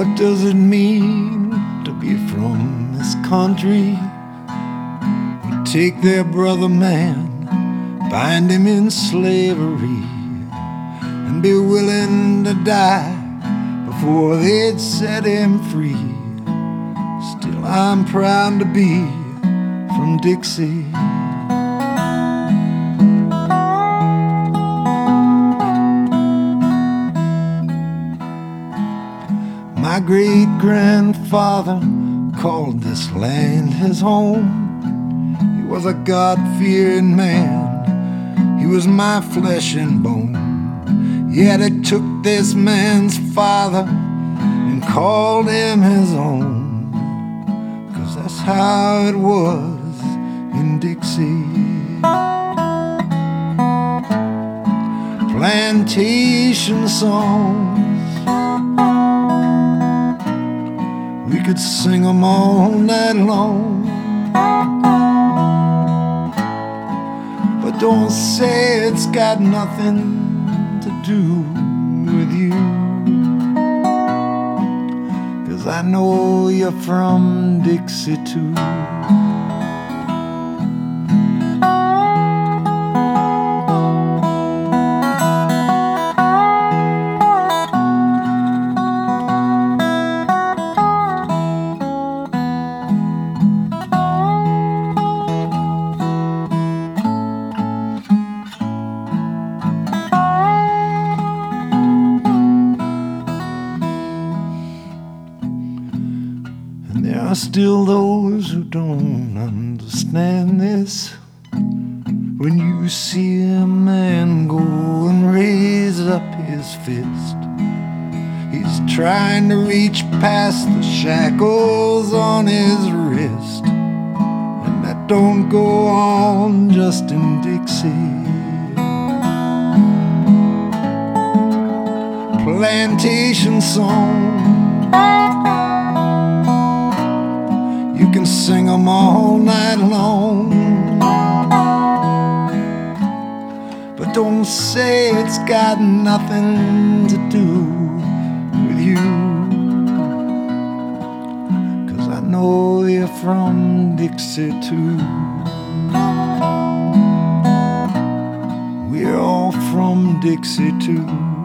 What does it mean to be from this country? We take their brother man, bind him in slavery, and be willing to die before they'd set him free. Still, I'm proud to be from Dixie. My great-grandfather called this land his home. He was a God-fearing man. He was my flesh and bone. Yet it took this man's father and called him his own, 'cause that's how it was in Dixie. Plantation songs, we could sing 'em all night long. But don't say it's got nothing to do with you, 'cause I know you're from Dixie too. There are still those who don't understand this. When you see a man go and raise up his fist, he's trying to reach past the shackles on his wrist. And that don't go on just in Dixie. Plantation song, you can sing 'em all night long. But don't say it's got nothing to do with you, 'cause I know you're from Dixie too. We're all from Dixie too.